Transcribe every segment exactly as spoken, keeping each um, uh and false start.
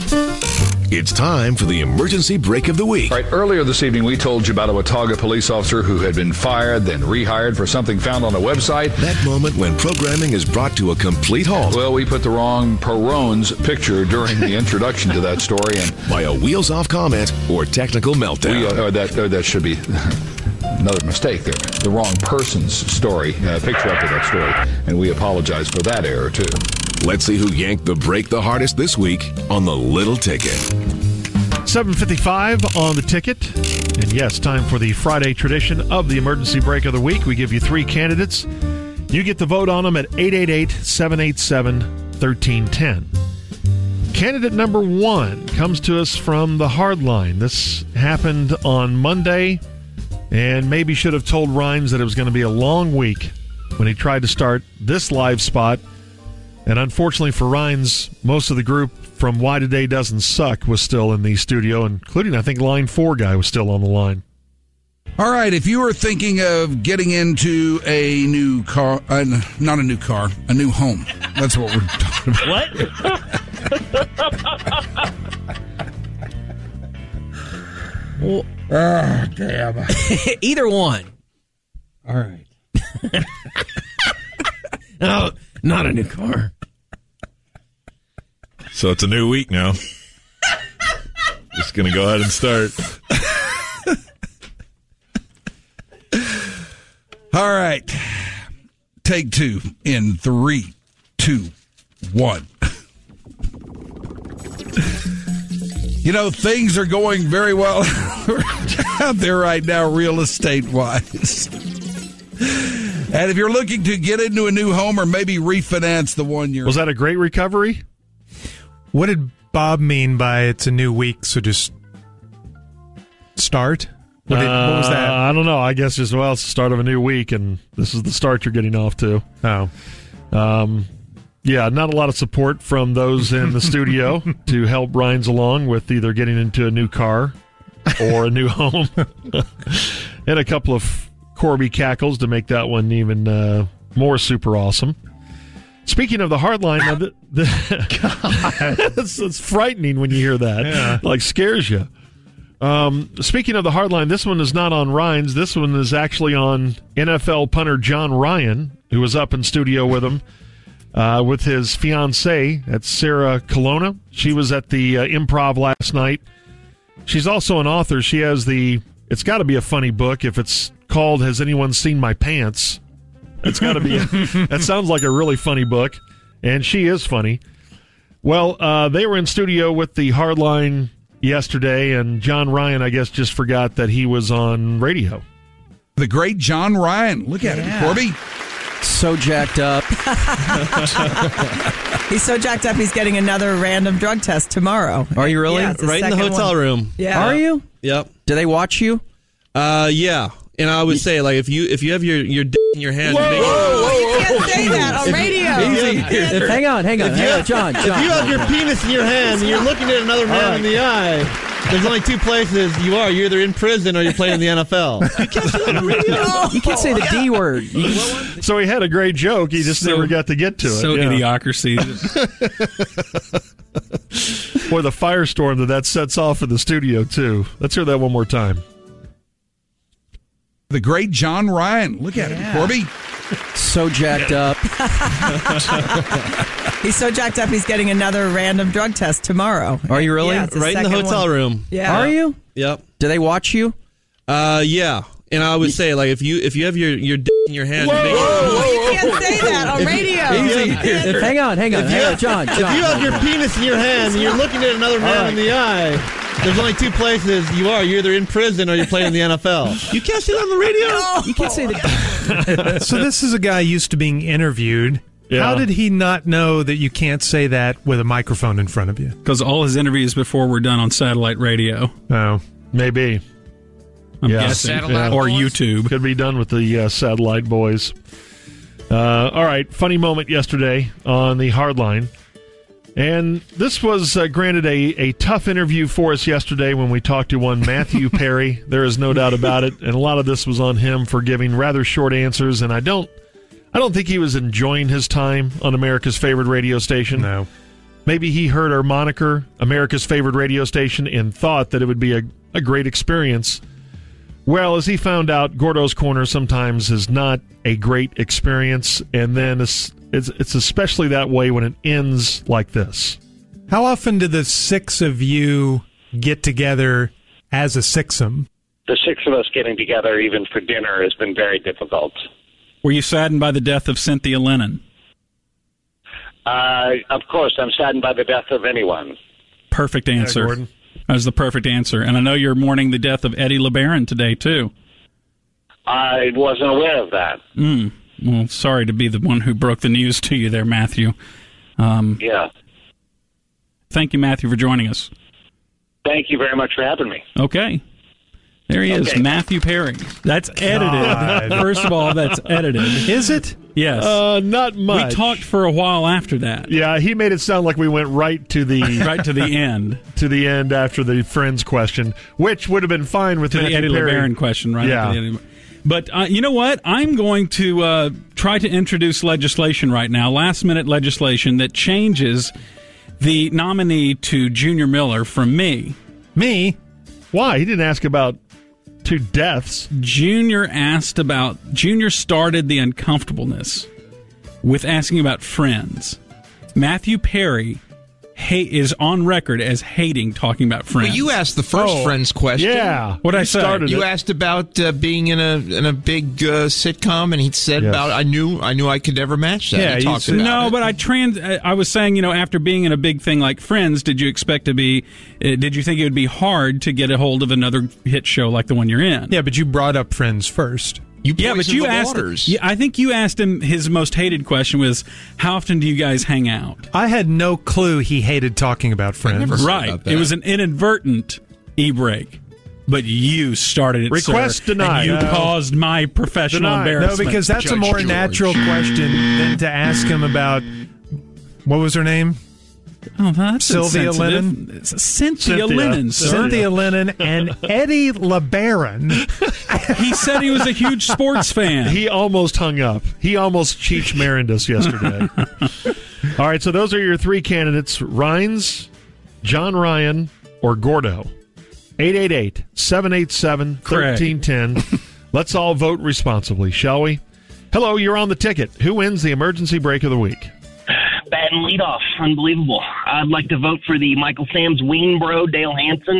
It's time for the emergency break of the week. All right, earlier this evening, we told you about a Watauga police officer who had been fired, then rehired for something found on a website. That moment when programming is brought to a complete halt. Well, we put the wrong Perron's picture during the introduction to that story. And by a wheels-off comment or technical meltdown. We, uh, or that, or that should be another mistake there. The wrong person's story, uh, picture up to that story. And we apologize for that error, too. Let's see who yanked the break the hardest this week on the Little Ticket. seven fifty-five on the ticket. And yes, time for the Friday tradition of the emergency break of the week. We give you three candidates. You get to vote on them at eight eight eight, seven eight seven, one three one zero. Candidate number one comes to us from the Hardline. This happened on Monday, and maybe should have told Rhymes that it was going to be a long week when he tried to start this live spot. And unfortunately for Rhynes, most of the group from Why Today Doesn't Suck was still in the studio, including, I think, Line four guy was still on the line. All right, if you were thinking of getting into a new car, uh, not a new car, a new home. That's what we're talking about. What? Well, oh, damn. Either one. All right. No, not a new car. So it's a new week now. Just going to go ahead and start. All right. Take two in three, two, one. You know, things are going very well out there right now, real estate-wise. And if you're looking to get into a new home or maybe refinance the one you're... Was that a great recovery? What did Bob mean by it's a new week, so just start? What, did, uh, what was that? I don't know. I guess just, well, it's the start of a new week, and this is the start you're getting off to. Oh. Um, yeah, not a lot of support from those in the studio to help Rhynes along with either getting into a new car or a new home. And a couple of Corby cackles to make that one even uh, more super awesome. Speaking of the Hardline, now the, the it's, it's frightening when you hear that. Yeah. Like, scares you. Um, speaking of the Hardline, this one is not on Rhynes. This one is actually on N F L punter John Ryan, who was up in studio with him uh, with his fiancée, that's Sarah Colonna. She was at the uh, Improv last night. She's also an author. She has the, it's got to be a funny book if it's called Has Anyone Seen My Pants? It's got to be. That sounds like a really funny book, and she is funny. Well, uh, they were in studio with the Hardline yesterday, and John Ryan, I guess, just forgot that he was on radio. The great John Ryan. Look at Yeah. him, Corby. So jacked up. He's so jacked up, he's getting another random drug test tomorrow. Are you really? Yeah, it's the right in the second hotel one. room. Yeah. Are you? Yep. Do they watch you? Uh, yeah. And I would say, like, if you if you have your your d- in your hand, Whoa, you make whoa, whoa, you can't say that on radio. Easy. If, hang on, hang on. If you Hang on, have- John, John. if you have your penis in your hand and you're looking at another man in the eye, there's only two places you are. You're either in prison or you're playing in the N F L. You can't say that on radio. You can't say the D word. You- So he had a great joke. He just So- never got to get to it. So Yeah. idiocracy. Or the firestorm that that sets off in the studio, too. Let's hear that one more time. The great John Ryan. Look at him, Corby. So jacked up. He's so jacked up, he's getting another random drug test tomorrow. Are you really? Yeah, it's the Right in the second hotel one. room. Yeah. Are you? Yep. Do they watch you? Uh, yeah. And I would say, like, if you if you have your your d- in your hand, you make You can't say that on radio. Easy. If, hang on, hang on. If you Hang on, have- John, John. If you have your penis in your hand and you're looking at another man in the eye, there's only two places you are. You're either in prison or you're playing in the N F L. You can't say that on the radio. You can't say the So this is a guy used to being interviewed. Yeah. How did he not know that you can't say that with a microphone in front of you? Because all his interviews before were done on satellite radio. Oh, maybe. I'm Yeah. guessing. Satellite Or boys? YouTube. Could be done with the uh, satellite boys. Uh, all right, funny moment yesterday on the Hardline. And this was, uh, granted, a, a tough interview for us yesterday when we talked to one Matthew Perry. There is no doubt about it. And a lot of this was on him for giving rather short answers. And I don't I don't think he was enjoying his time on America's favorite radio station. No. maybe he heard our moniker, America's favorite radio station, and thought that it would be a, a great experience. Well, as he found out, Gordo's Corner sometimes is not a great experience, and then it's, it's, it's especially that way when it ends like this. How often do the six of you get together as a sixum? The six of us getting together, even for dinner, has been very difficult. Were you saddened by the death of Cynthia Lennon? Uh, of course, I'm saddened by the death of anyone. Perfect answer. Yeah, Gordon. That was the perfect answer. And I know you're mourning the death of Eddie LeBaron today, too. I wasn't aware of that. Mm. Well, sorry to be the one who broke the news to you there, Matthew. Um, yeah. Thank you, Matthew, for joining us. Thank you very much for having me. Okay. There he is, Okay. Matthew Perry. That's edited. God. First of all, that's edited. Is it? Yes. Uh, not much. We talked for a while after that. Yeah, he made it sound like we went right to the Right to the end. to the end after the Friends question, which would have been fine with To Matthew the Eddie Perry. LeBaron question, right? Yeah. after the Eddie- But uh, you know what? I'm going to uh, try to introduce legislation right now, last-minute legislation that changes the nominee to Junior Miller from me. Me? Why? He didn't ask about two deaths. Junior asked about, Junior started the uncomfortableness with asking about Friends. Matthew Perry hate, is on record as hating talking about Friends. Well, you asked the first Oh, Friends question. Yeah. What I He say? started You it. asked about uh, being in a in a big uh, sitcom, and he said Yes. about I knew I knew I could never match that. Yeah, he you talked said- about No, it. but I trans. I was saying, you know, after being in a big thing like Friends, did you expect to be? Uh, did you think it would be hard to get a hold of another hit show like the one you're in? Yeah, but you brought up Friends first. you Yeah, but poisoned you the asked. waters. Yeah, I think you asked him. His most hated question was, "How often do you guys hang out?" I had no clue he hated talking about Friends. never- Sorry Right. about that. It was an inadvertent e-break, but you started it. Request sir, denied. And you No. caused my professional Denied. No, embarrassment. No, because that's a Judge more George. natural question than to ask him about what was her name? oh, that's Sylvia insensitive. Lennon? It's Cynthia, Cynthia. Lennon. Sir. Cynthia Lennon and Eddie LeBaron. He said he was a huge sports fan. He almost hung up. He almost Cheech Marined us yesterday. All right, so those are your three candidates: Rhines, John Ryan, or Gordo. eight eight eight, seven eight seven, one three one zero. Let's all vote responsibly, shall we? Hello, you're on the ticket. Who wins the emergency break of the week? Batting leadoff. Unbelievable. I'd like to vote for the Michael Sam's Ween bro, Dale Hansen.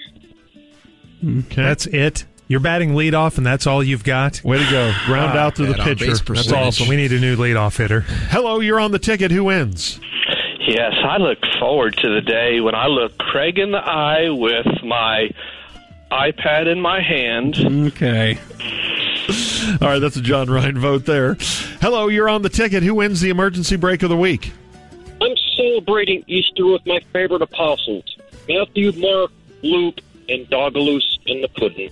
Okay. That's it. You're batting leadoff, and that's all you've got. Way to go. Ground out to the bad on pitcher. base That's percentage. awesome. We need a new leadoff hitter. Hello, you're on the ticket. Who wins? Yes, I look forward to the day when I look Craig in the eye with my iPad in my hand. Okay. All right, that's a John Ryan vote there. Hello, you're on the ticket. Who wins the emergency break of the week? I'm celebrating Easter with my favorite apostles, Matthew, Mark, Luke, and Dogaloose in the pudding.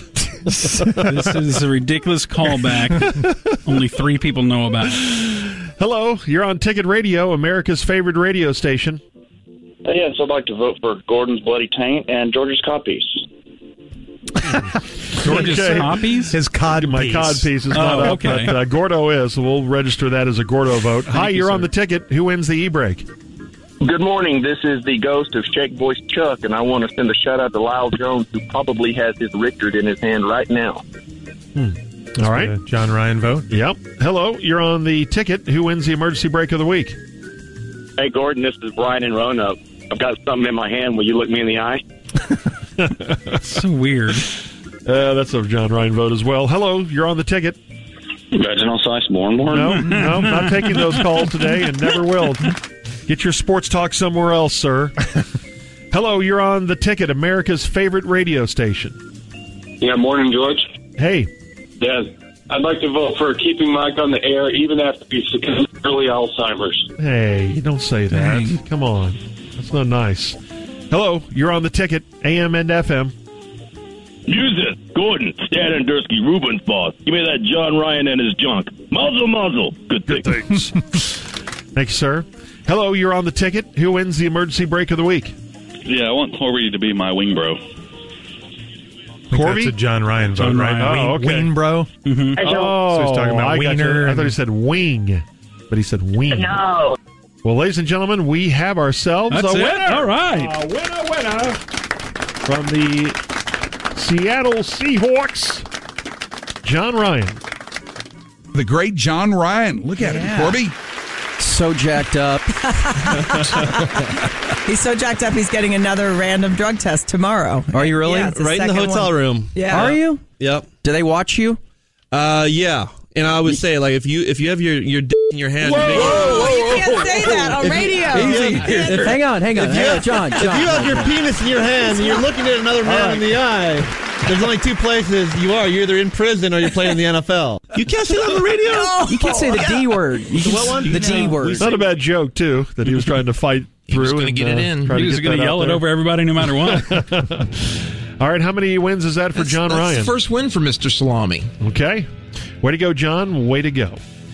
This is a ridiculous callback. Only three people know about it. Hello, you're on Ticket Radio, America's favorite radio station. Uh, yes, I'd like to vote for Gordon's Bloody Taint and George's Codpiece. George's Okay. copies? His cod My piece. cod piece is not Oh, up, okay. but uh, Gordo is, so we'll register that as a Gordo vote. Hi, you, you're sir. on the ticket. Who wins the e-break? Good morning. This is the ghost of Shake Voice Chuck, and I want to send a shout-out to Lyle Jones, who probably has his Richard in his hand right now. All right. Uh, John Ryan vote. Yep. Hello, you're on the ticket. Who wins the emergency break of the week? Hey, Gordon, this is Brian in Roanoke. I've got something in my hand. Will you look me in the eye? So weird. Uh, that's a John Ryan vote as well. Hello, you're on the ticket. Reginald Sizemore. More. No, no, not taking those calls today and never will. Get your sports talk somewhere else, sir. Hello, you're on the ticket, America's favorite radio station. Yeah, morning, George. Hey. Yes, I'd like to vote for keeping Mike on the air, even after he's succumbed to early Alzheimer's. Hey, you don't say that. Dang. Come on. That's not nice. Hello, you're on the ticket, A M and F M. Use it. Gordon, Stan and Dursky, Ruben's boss. Give me that John Ryan and his junk. Muzzle, muzzle. Good, Good things. Thank you, sir. Hello, you're on the ticket. Who wins the emergency break of the week? Yeah, I want Corby to be my wing bro. I think Corby? That's a John Ryan vote, John right? Ryan. Oh, Ween, okay. Ween bro. Mm-hmm. Oh, So he's talking about I got you. wiener I thought he and- said wing, but he said wing. No. Well, ladies and gentlemen, we have ourselves That's a it? winner. All right. A winner, winner from the Seattle Seahawks, John Ryan. The great John Ryan. Look at Yeah. him, Corby. So jacked up. He's so jacked up, he's getting another random drug test tomorrow. Are you really? Yeah, it's his Right in the second hotel one. room. Yeah. Are you? Yep. Do they watch you? Uh, yeah. And I would say, like, if you if you have your your d- in your hand, Whoa, you can't say that on radio. If- hang on, hang on. If you, Hang on, have, John, if John. you have your penis in your hand and you're looking at another man right. in the eye, there's only two places you are. You're either in prison or you're playing in the N F L. You can't say that on the radio. No. You can't say the D word. You can what one? The D word. It's not a bad joke, too, that he was trying to fight through. was gonna and, get it uh, in. try He was get going that to out yell it there. over everybody no matter what. All right, how many wins is that for That's- John that's Ryan? the first win for Mister Salami. Okay. Way to go, John. Way to go.